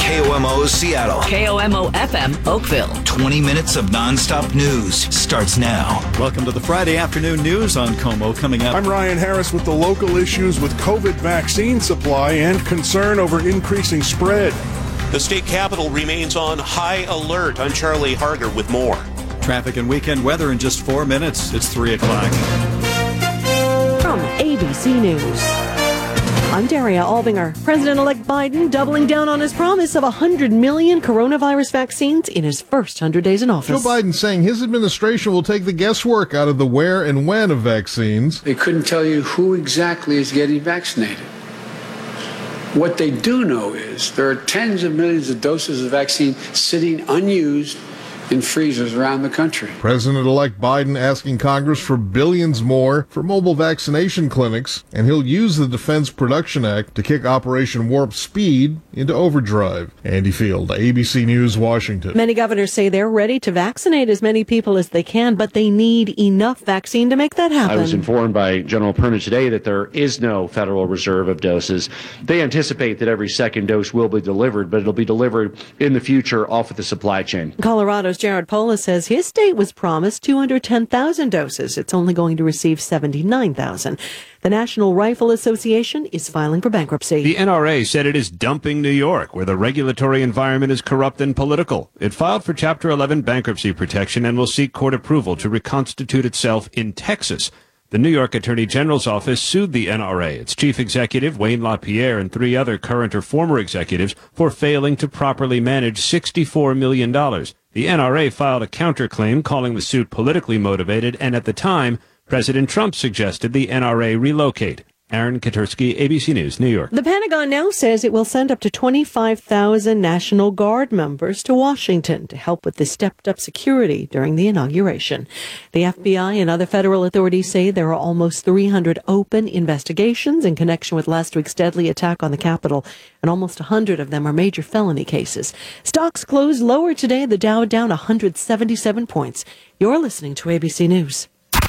KOMO Seattle. KOMO FM Oakville. 20 minutes of nonstop news starts now. Welcome to the Friday afternoon news on KOMO. Coming up, I'm Ryan Harris with the local issues with COVID vaccine supply and concern over increasing spread. The state capitol remains on high alert. I'm Charlie Harger with more. Traffic and weekend weather in just 4 minutes. It's 3 o'clock. From ABC News, I'm Daria Albinger. President-elect Biden doubling down on his promise of 100 million coronavirus vaccines in his first 100 days in office. Joe Biden saying his administration will take the guesswork out of the where and when of vaccines. They couldn't tell you who exactly is getting vaccinated. What they do know is there are tens of millions of doses of vaccine sitting unused in freezers around the country. President-elect Biden asking Congress for billions more for mobile vaccination clinics, and he'll use the Defense Production Act to kick Operation Warp Speed into overdrive. Andy Field, ABC News, Washington. Many governors say they're ready to vaccinate as many people as they can, but they need enough vaccine to make that happen. I was informed by General Perna today that there is no Federal Reserve of doses. They anticipate that every second dose will be delivered, but it'll be delivered in the future off of the supply chain. Colorado's Jared Polis says his state was promised 210,000 doses. It's only going to receive 79,000. The National Rifle Association is filing for bankruptcy. The NRA said it is dumping New York, where the regulatory environment is corrupt and political. It filed for Chapter 11 bankruptcy protection and will seek court approval to reconstitute itself in Texas. The New York Attorney General's office sued the NRA, its chief executive, Wayne LaPierre, and 3 other current or former executives for failing to properly manage $64 million. The NRA filed a counterclaim calling the suit politically motivated, and at the time, President Trump suggested the NRA relocate. Aaron Katersky, ABC News, New York. The Pentagon now says it will send up to 25,000 National Guard members to Washington to help with the stepped-up security during the inauguration. The FBI and other federal authorities say there are almost 300 open investigations in connection with last week's deadly attack on the Capitol, and almost 100 of them are major felony cases. Stocks closed lower today, the Dow down 177 points. You're listening to ABC News.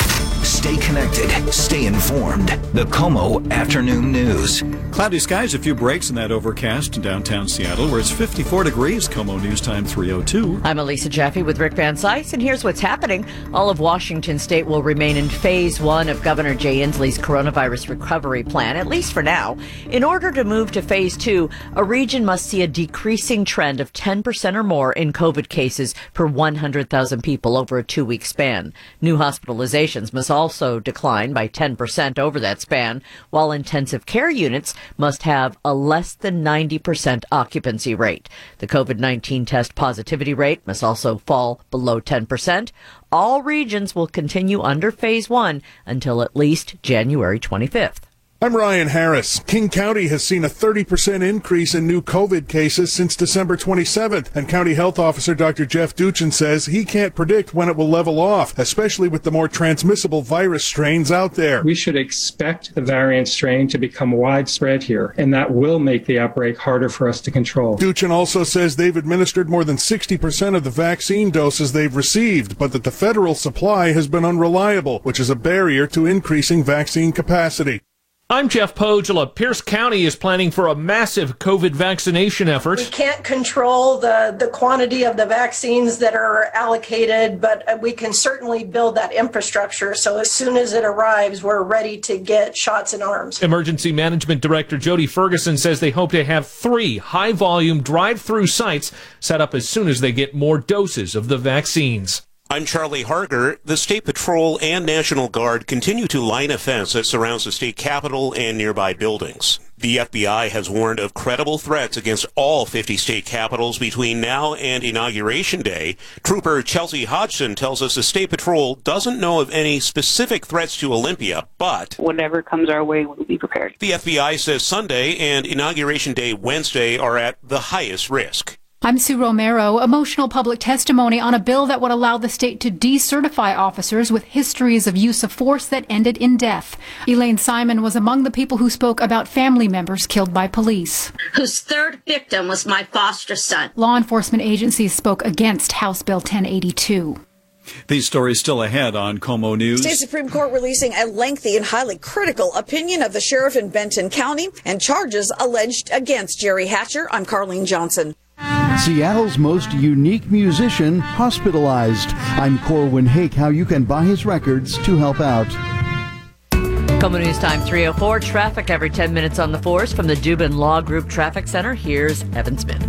Stay connected. Stay informed. The KOMO Afternoon News. Cloudy skies, a few breaks in that overcast in downtown Seattle, where it's 54 degrees. KOMO News Time 3:02. I'm Elisa Jaffe with Rick Van Cise, and here's what's happening. All of Washington state will remain in phase 1 of Governor Jay Inslee's coronavirus recovery plan, at least for now. In order to move to phase 2, a region must see a decreasing trend of 10% or more in COVID cases per 100,000 people over a 2-week span. New hospitalizations must also decline by 10% over that span, while intensive care units must have a less than 90% occupancy rate. The COVID-19 test positivity rate must also fall below 10%. All regions will continue under phase 1 until at least January 25th. I'm Ryan Harris. King County has seen a 30% increase in new COVID cases since December 27th, and County Health Officer Dr. Jeff Duchin says he can't predict when it will level off, especially with the more transmissible virus strains out there. We should expect the variant strain to become widespread here, and that will make the outbreak harder for us to control. Duchin also says they've administered more than 60% of the vaccine doses they've received, but that the federal supply has been unreliable, which is a barrier to increasing vaccine capacity. I'm Jeff Pogela. Pierce County is planning for a massive COVID vaccination effort. We can't control the quantity of the vaccines that are allocated, but we can certainly build that infrastructure. So as soon as it arrives, we're ready to get shots in arms. Emergency Management Director Jody Ferguson says they hope to have 3 high-volume drive-through sites set up as soon as they get more doses of the vaccines. I'm Charlie Harger. The State Patrol and National Guard continue to line a fence that surrounds the state capitol and nearby buildings. The FBI has warned of credible threats against all 50 state capitals between now and Inauguration Day. Trooper Chelsea Hodgson tells us the State Patrol doesn't know of any specific threats to Olympia, but whatever comes our way, we'll be prepared. The FBI says Sunday and Inauguration Day Wednesday are at the highest risk. I'm Sue Romero. Emotional public testimony on a bill that would allow the state to decertify officers with histories of use of force that ended in death. Elaine Simon was among the people who spoke about family members killed by police. Whose third victim was my foster son. Law enforcement agencies spoke against House Bill 1082. These stories still ahead on KOMO News. State Supreme Court releasing a lengthy and highly critical opinion of the sheriff in Benton County and charges alleged against Jerry Hatcher. I'm Carlene Johnson. Seattle's most unique musician hospitalized. I'm Corwin Hake. How you can buy his records to help out. KOMO News Time 3:04. Traffic every 10 minutes on the 4s from the Dubin Law Group Traffic Center. Here's Evan Smith.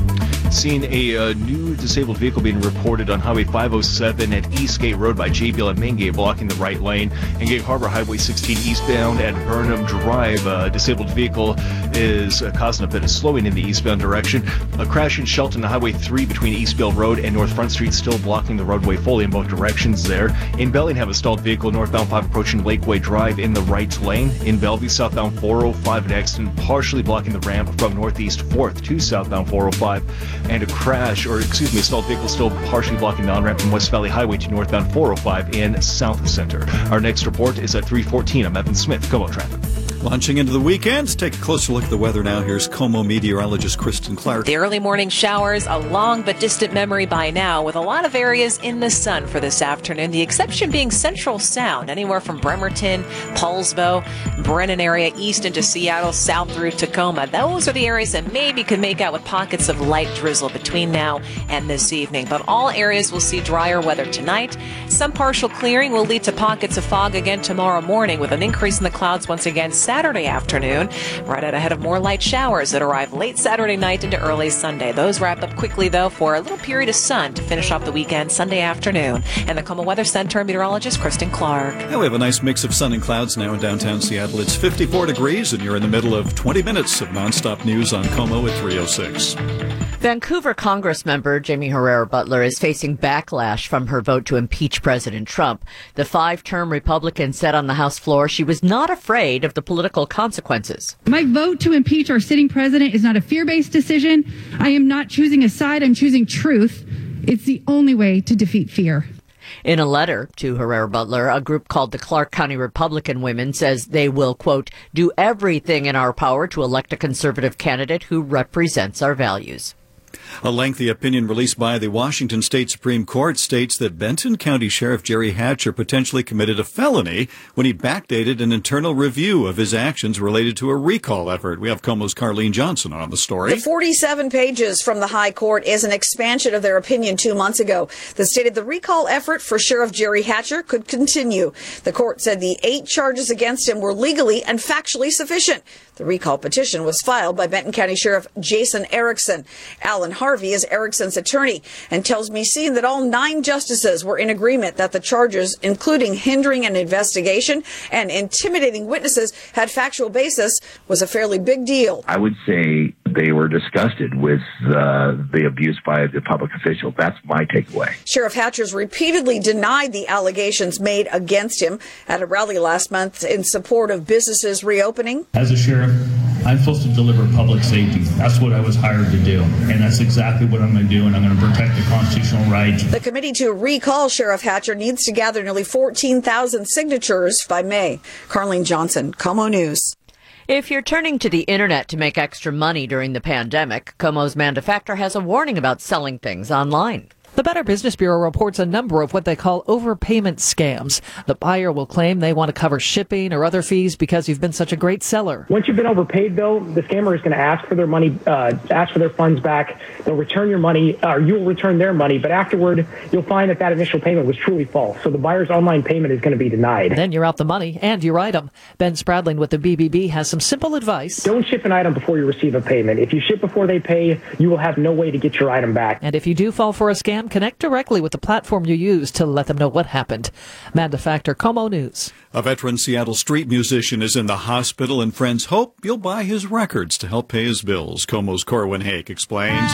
Seen a new disabled vehicle being reported on Highway 507 at Eastgate Road by JBL and Main Gate, blocking the right lane. And Gig Harbor Highway 16 eastbound at Burnham Drive. A disabled vehicle is causing a bit of slowing in the eastbound direction. A crash in Shelton, Highway 3 between Eastbill Road and North Front Street, still blocking the roadway fully in both directions there. In Bellingham, a stalled vehicle northbound 5 approaching Lakeway Drive in the right lane. In Bellevue, southbound 405, an accident partially blocking the ramp from Northeast 4th to southbound 405. And a stalled vehicle still partially blocking the on-ramp from West Valley Highway to northbound 405 in South Center. Our next report is at 3:14. I'm Evan Smith, KOMO Traffic. Launching into the weekend, take a closer look at the weather now. Here's KOMO meteorologist Kristen Clark. The early morning showers, a long but distant memory by now, with a lot of areas in the sun for this afternoon. The exception being Central Sound, anywhere from Bremerton, Paulsbo, Brennan area, east into Seattle, south through Tacoma. Those are the areas that maybe could make out with pockets of light drizzle between now and this evening. But all areas will see drier weather tonight. Some partial clearing will lead to pockets of fog again tomorrow morning, with an increase in the clouds once again Saturday afternoon, right out ahead of more light showers that arrive late Saturday night into early Sunday. Those wrap up quickly, though, for a little period of sun to finish off the weekend Sunday afternoon. And the KOMO Weather Center meteorologist Kristen Clark. Yeah, we have a nice mix of sun and clouds now in downtown Seattle. It's 54 degrees, and you're in the middle of 20 minutes of nonstop news on KOMO at 3:06. Vancouver Congress member Jamie Herrera Butler is facing backlash from her vote to impeach President Trump. The 5-term Republican said on the House floor she was not afraid of the political consequences. My vote to impeach our sitting president is not a fear-based decision. I am not choosing a side. I'm choosing truth. It's the only way to defeat fear. In a letter to Herrera Butler, a group called the Clark County Republican Women says they will, quote, do everything in our power to elect a conservative candidate who represents our values. A lengthy opinion released by the Washington State Supreme Court states that Benton County Sheriff Jerry Hatcher potentially committed a felony when he backdated an internal review of his actions related to a recall effort. We have KOMO's Carlene Johnson on the story. The 47 pages from the High Court is an expansion of their opinion 2 months ago that stated the recall effort for Sheriff Jerry Hatcher could continue. The court said the 8 charges against him were legally and factually sufficient. The recall petition was filed by Benton County Sheriff Jason Erickson. Alan Harvey is Erickson's attorney and tells me seeing that all 9 justices were in agreement that the charges, including hindering an investigation and intimidating witnesses, had factual basis, was a fairly big deal. I would say they were disgusted with the abuse by the public official. That's my takeaway. Sheriff Hatcher's repeatedly denied the allegations made against him at a rally last month in support of businesses reopening. As a sheriff, I'm supposed to deliver public safety. That's what I was hired to do, and that's exactly what I'm going to do, and I'm going to protect the constitutional rights. The committee to recall Sheriff Hatcher needs to gather nearly 14,000 signatures by May. Carlene Johnson, KOMO News. If you're turning to the internet to make extra money during the pandemic, KOMO's Amanda Factor has a warning about selling things online. The Better Business Bureau reports a number of what they call overpayment scams. The buyer will claim they want to cover shipping or other fees because you've been such a great seller. Once you've been overpaid, though, the scammer is going to ask for their money, ask for their funds back. They'll return your money, or you'll return their money, but afterward, you'll find that initial payment was truly false. So the buyer's online payment is going to be denied. Then you're out the money and your item. Ben Spradling with the BBB has some simple advice. Don't ship an item before you receive a payment. If you ship before they pay, you will have no way to get your item back. And if you do fall for a scam, connect directly with the platform you use to let them know what happened. Amanda Factor, KOMO News. A veteran Seattle street musician is in the hospital, and friends hope you'll buy his records to help pay his bills. KOMO's Corwin Hake explains.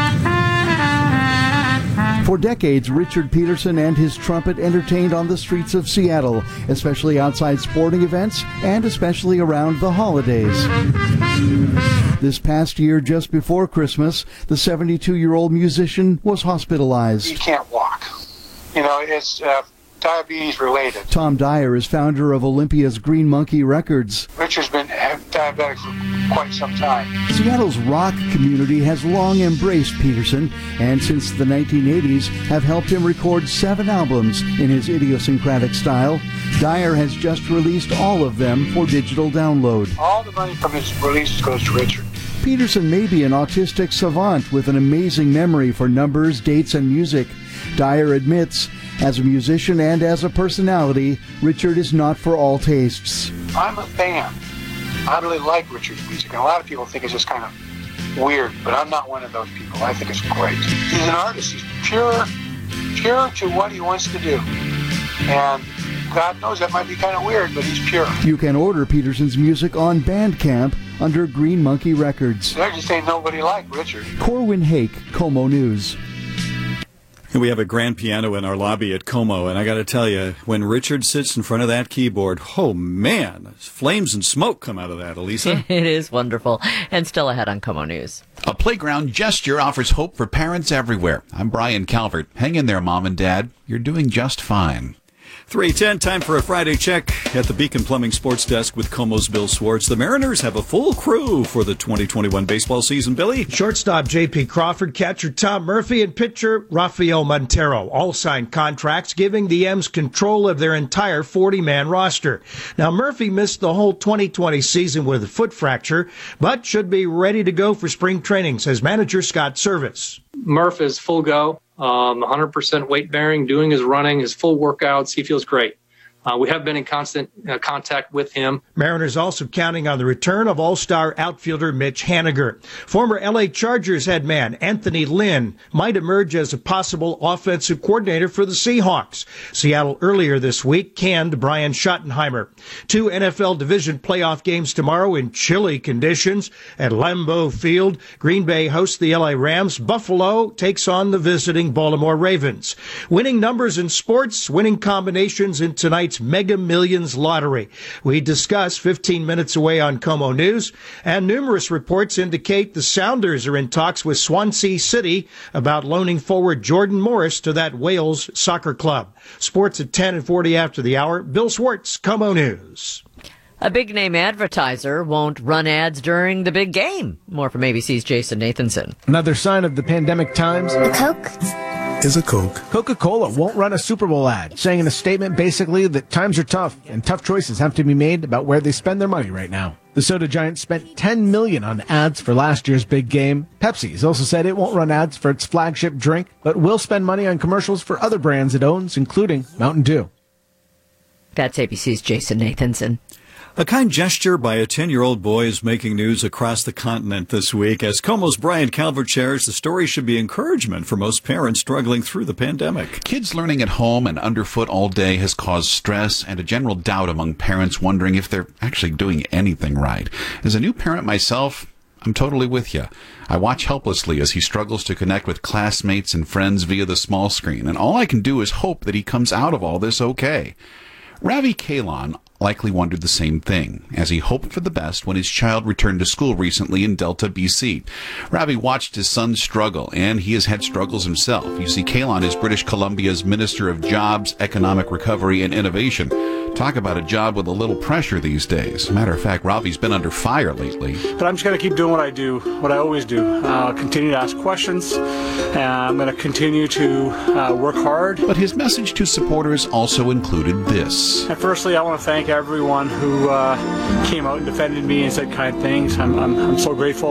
For decades, Richard Peterson and his trumpet entertained on the streets of Seattle, especially outside sporting events and especially around the holidays. This past year, just before Christmas, the 72-year-old musician was hospitalized. He can't walk. You know, it's diabetes related. Tom Dyer is founder of Olympia's Green Monkey Records. Richard's been diabetic for quite some time. Seattle's rock community has long embraced Peterson, and since the 1980s have helped him record 7 albums in his idiosyncratic style. Dyer has just released all of them for digital download. All the money from his releases goes to Richard. Peterson may be an autistic savant with an amazing memory for numbers, dates, and music. Dyer admits, as a musician and as a personality, Richard is not for all tastes. I'm a fan. I really like Richard's music, and a lot of people think it's just kind of weird, but I'm not one of those people. I think it's great. He's an artist. He's pure to what he wants to do. And God knows that might be kind of weird, but he's pure. You can order Peterson's music on Bandcamp under Green Monkey Records. There just ain't nobody like Richard. Corwin Hake, Como News. We have a grand piano in our lobby at Como, and I got to tell you, when Richard sits in front of that keyboard, oh man, flames and smoke come out of that, Elisa. It is wonderful. And still ahead on Como News. A playground gesture offers hope for parents everywhere. I'm Brian Calvert. Hang in there, Mom and Dad. You're doing just fine. 3:10, time for a Friday check at the Beacon Plumbing Sports Desk with Como's Bill Swartz. The Mariners have a full crew for the 2021 baseball season, Billy. Shortstop J.P. Crawford, catcher Tom Murphy, and pitcher Rafael Montero all signed contracts giving the M's control of their entire 40-man roster. Now, Murphy missed the whole 2020 season with a foot fracture, but should be ready to go for spring training, says manager Scott Service. Murph is full go. 100% weight bearing, doing his running, his full workouts. He feels great. We have been in constant contact with him. Mariners also counting on the return of all-star outfielder Mitch Haniger. Former L.A. Chargers head man Anthony Lynn might emerge as a possible offensive coordinator for the Seahawks. Seattle earlier this week canned Brian Schottenheimer. 2 NFL division playoff games tomorrow in chilly conditions at Lambeau Field. Green Bay hosts the L.A. Rams. Buffalo takes on the visiting Baltimore Ravens. Winning numbers in sports, winning combinations in tonight's Mega Millions lottery. We discuss 15 minutes away on Como News, and numerous reports indicate the Sounders are in talks with Swansea City about loaning forward Jordan Morris to that Wales soccer club. Sports at 10 and 40 after the hour. Bill Swartz, Como News. A big-name advertiser won't run ads during the big game. More from ABC's Jason Nathanson. Another sign of the pandemic times. The Coke is a Coke. Coca-Cola won't run a Super Bowl ad, saying in a statement basically that times are tough and tough choices have to be made about where they spend their money right now. The soda giant spent $10 million on ads for last year's big game. Pepsi has also said it won't run ads for its flagship drink, but will spend money on commercials for other brands it owns, including Mountain Dew. That's ABC's Jason Nathanson. A kind gesture by a 10-year-old boy is making news across the continent this week. As Como's Brian Calvert shares, the story should be encouragement for most parents struggling through the pandemic. Kids learning at home and underfoot all day has caused stress and a general doubt among parents wondering if they're actually doing anything right. As a new parent myself, I'm totally with you. I watch helplessly as he struggles to connect with classmates and friends via the small screen, and all I can do is hope that he comes out of all this okay. Ravi Kalan likely wondered the same thing, as he hoped for the best when his child returned to school recently in Delta, BC. Ravi watched his son struggle, and he has had struggles himself. You see, Kalan is British Columbia's Minister of Jobs, Economic Recovery, and Innovation. Talk about a job with a little pressure these days. Matter of fact, Ravi's been under fire lately. But I'm just going to keep doing what I do, what I always do. Continue to ask questions, and I'm going to continue to work hard. But his message to supporters also included this. And firstly, I want to thank everyone who came out and defended me and said kind things. I'm so grateful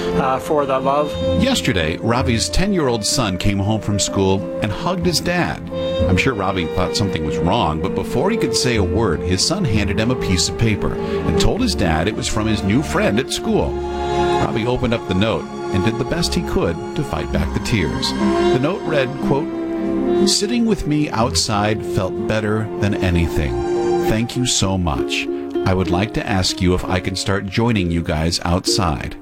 for that love. Yesterday, Ravi's 10-year-old son came home from school and hugged his dad. I'm sure Ravi thought something was wrong, but before he could say a word, his son handed him a piece of paper and told his dad it was from his new friend at school. Ravi opened up the note and did the best he could to fight back the tears. The note read, quote, "Sitting with me outside felt better than anything. Thank you so much. I would like to ask you if I can start joining you guys outside."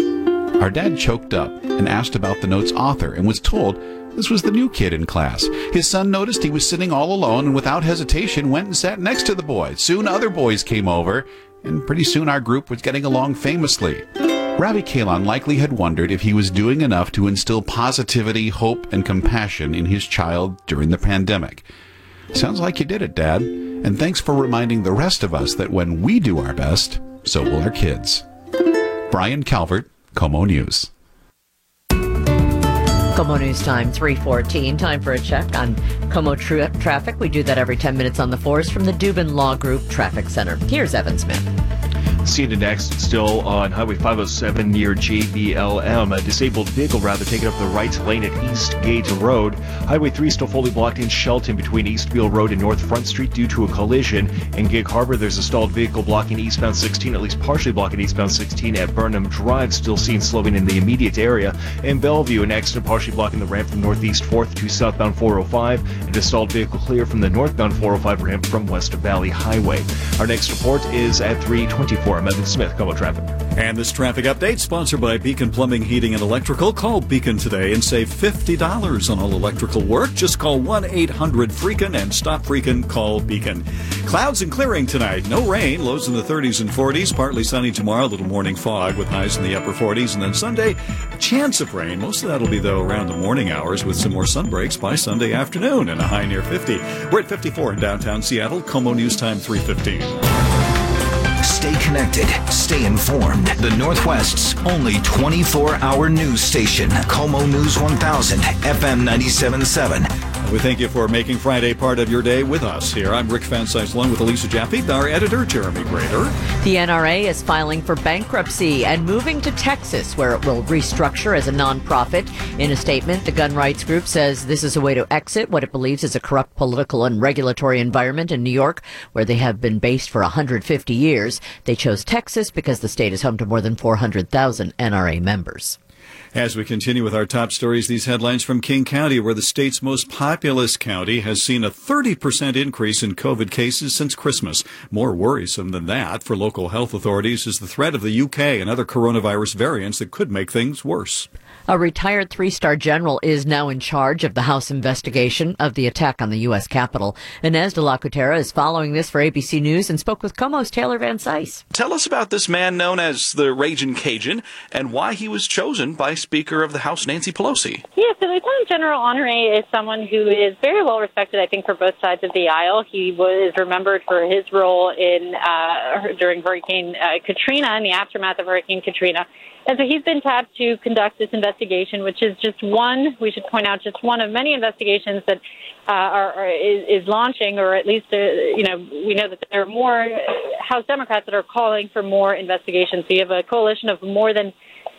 Our dad choked up and asked about the note's author and was told this was the new kid in class. His son noticed he was sitting all alone and without hesitation went and sat next to the boy. Soon other boys came over, and pretty soon our group was getting along famously. Ravi Kalan likely had wondered if he was doing enough to instill positivity, hope, and compassion in his child during the pandemic. Sounds like you did it, Dad. And thanks for reminding the rest of us that when we do our best, so will our kids. Brian Calvert, Como News. Como News time, 3:14. Time for a check on Como traffic. We do that every 10 minutes on the 4s from the Dubin Law Group Traffic Center. Here's Evan Smith. Seen an accident still on Highway 507 near JBLM. A disabled vehicle taking up the right lane at East Gate Road. Highway 3 still fully blocked in Shelton between Eastfield Road and North Front Street due to a collision. In Gig Harbor, there's a stalled vehicle blocking eastbound 16, at least partially blocking eastbound 16 at Burnham Drive, still seen slowing in the immediate area. In Bellevue, an accident partially blocking the ramp from northeast 4th to southbound 405, and a stalled vehicle clear from the northbound 405 ramp from West Valley Highway. Our next report is at 3:24. I'm Evan Smith, KOMO Traffic. And this traffic update sponsored by Beacon Plumbing, Heating, and Electrical. Call Beacon today and save $50 on all electrical work. Just call 1-800-FREAKIN' and stop freaking, call Beacon. Clouds and clearing tonight. No rain. Lows in the 30s and 40s. Partly sunny tomorrow. A little morning fog with highs in the upper 40s. And then Sunday, a chance of rain. Most of that will be, though, around the morning hours with some more sun breaks by Sunday afternoon and a high near 50. We're at 54 in downtown Seattle. KOMO News Time 3:15. Stay connected. Stay informed. The Northwest's only 24-hour news station. KOMO News 1000, FM 97.7. We thank you for making Friday part of your day with us here. I'm Rick Van Cise, along with Elisa Jaffe, our editor, Jeremy Grader. The NRA is filing for bankruptcy and moving to Texas, where it will restructure as a nonprofit. In a statement, the gun rights group says this is a way to exit what it believes is a corrupt political and regulatory environment in New York, where they have been based for 150 years. They chose Texas because the state is home to more than 400,000 NRA members. As we continue with our top stories, these headlines from King County, where the state's most populous county has seen a 30% increase in COVID cases since Christmas. More worrisome than that for local health authorities is the threat of the UK and other coronavirus variants that could make things worse. A retired three-star general is now in charge of the House investigation of the attack on the U.S. Capitol. Inez de la Cuetara is following this for ABC News and spoke with KOMO's Taylor Van Cise. Tell us about this man known as the Ragin' Cajun and why he was chosen by Speaker of the House Nancy Pelosi. Yeah, so Lieutenant General Honore is someone who is very well respected, I think, for both sides of the aisle. He was remembered for his role in during Hurricane Katrina, in the aftermath of Hurricane Katrina. And so he's been tapped to conduct this investigation, which is just one, we should point out, just one of many investigations that is launching, or at least, we know that there are more House Democrats that are calling for more investigations. So you have a coalition of more than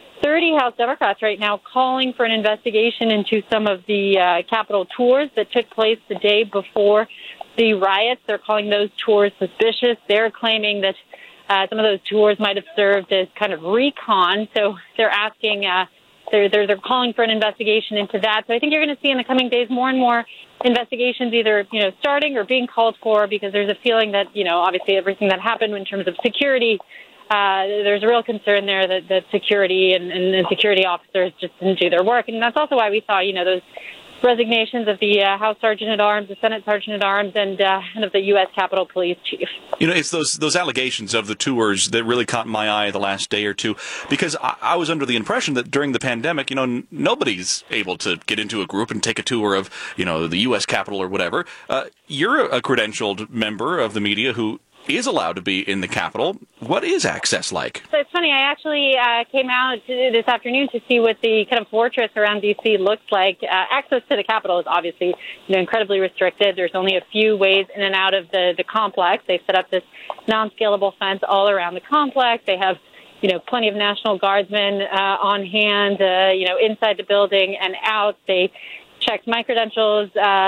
30 House Democrats right now calling for an investigation into some of the Capitol tours that took place the day before the riots. They're calling those tours suspicious. They're claiming that some of those tours might have served as kind of recon. So they're asking, they're calling for an investigation into that. So I think you're going to see in the coming days more and more investigations either, starting or being called for, because there's a feeling that, obviously everything that happened in terms of security, there's a real concern there that security and the security officers just didn't do their work. And that's also why we saw, those resignations of the House Sergeant at Arms, the Senate Sergeant at Arms, and of the U.S. Capitol Police Chief. It's those allegations of the tours that really caught my eye the last day or two, because I was under the impression that during the pandemic, nobody's able to get into a group and take a tour of, the U.S. Capitol or whatever. You're a credentialed member of the media who is allowed to be in the Capitol. What is access like? So it's funny, I actually came out this afternoon to see what the kind of fortress around D.C. looks like. Access to the Capitol is obviously incredibly restricted. There's only a few ways in and out of the complex. They've set up this non-scalable fence all around the complex. They have plenty of National Guardsmen on hand, inside the building and out. They checked my credentials,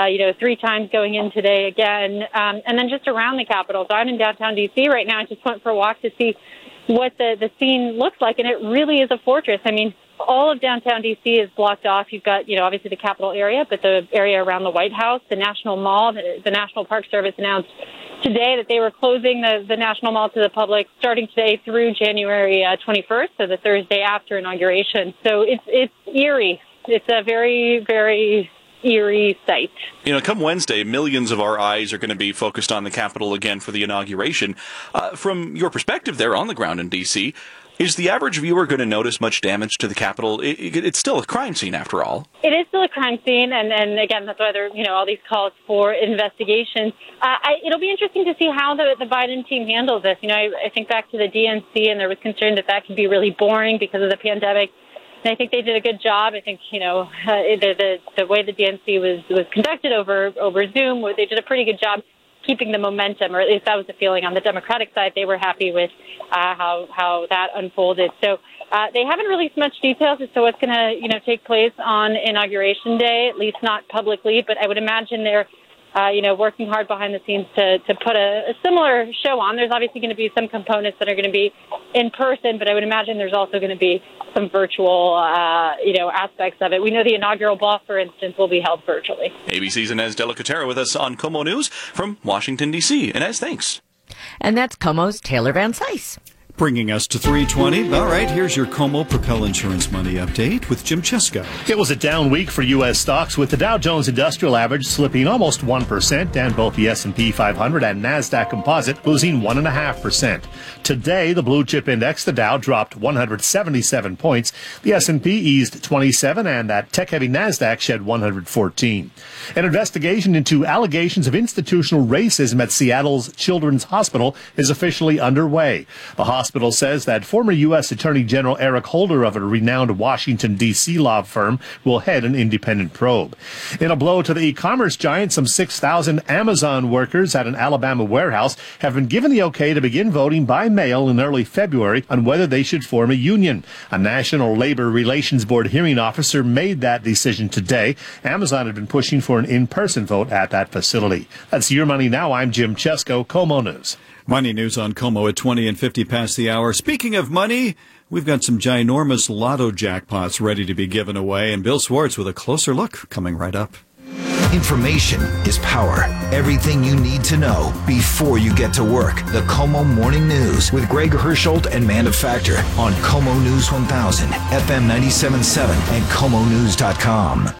3 times going in today again, and then just around the Capitol. So I'm in downtown D.C. right now. I just went for a walk to see what the scene looks like, and it really is a fortress. I mean, all of downtown D.C. is blocked off. You've got, obviously the Capitol area, but the area around the White House, the National Mall, the National Park Service announced today that they were closing the National Mall to the public starting today through January 21st, so the Thursday after inauguration. So it's eerie. It's a very, very eerie sight. Come Wednesday, millions of our eyes are going to be focused on the Capitol again for the inauguration. From your perspective there on the ground in D.C., is the average viewer going to notice much damage to the Capitol? It's still a crime scene, after all. It is still a crime scene, and again, that's why there are, all these calls for investigations. It'll be interesting to see how the Biden team handles this. I think back to the DNC, and there was concern that could be really boring because of the pandemic. And I think they did a good job. I think, the way the DNC was conducted over Zoom, they did a pretty good job keeping the momentum, or at least that was the feeling on the Democratic side. They were happy with how that unfolded. So they haven't released much details as to what's going to take place on Inauguration Day, at least not publicly. But I would imagine they're working hard behind the scenes to put a similar show on. There's obviously going to be some components that are going to be in person, but I would imagine there's also going to be some virtual, aspects of it. We know the inaugural ball, for instance, will be held virtually. ABC's Inez De La Cuetara with us on KOMO News from Washington, D.C. Inez, thanks. And that's KOMO's Taylor Van Cise. Bringing us to 3:20. All right, here's your KOMO Propel Insurance Money Update with Jim Chesko. It was a down week for U.S. stocks, with the Dow Jones Industrial Average slipping almost 1%, and both the S&P 500 and NASDAQ Composite losing 1.5%. Today, the blue chip index, the Dow, dropped 177 points. The S&P eased 27, and that tech-heavy NASDAQ shed 114. An investigation into allegations of institutional racism at Seattle's Children's Hospital is officially underway. The hospital says that former U.S. Attorney General Eric Holder of a renowned Washington, D.C. law firm will head an independent probe. In a blow to the e-commerce giant, some 6,000 Amazon workers at an Alabama warehouse have been given the okay to begin voting by mail in early February on whether they should form a union. A National Labor Relations Board hearing officer made that decision today. Amazon had been pushing for an in-person vote at that facility. That's Your Money Now. I'm Jim Chesko, KOMO News. Money News on KOMO at 20 and 50 past the hour. Speaking of money, we've got some ginormous lotto jackpots ready to be given away, and Bill Swartz with a closer look coming right up. Information is power. Everything you need to know before you get to work. The KOMO Morning News with Greg Hersholt and Manda Factor on KOMO News 1000, FM 97.7, and KOMONews.com.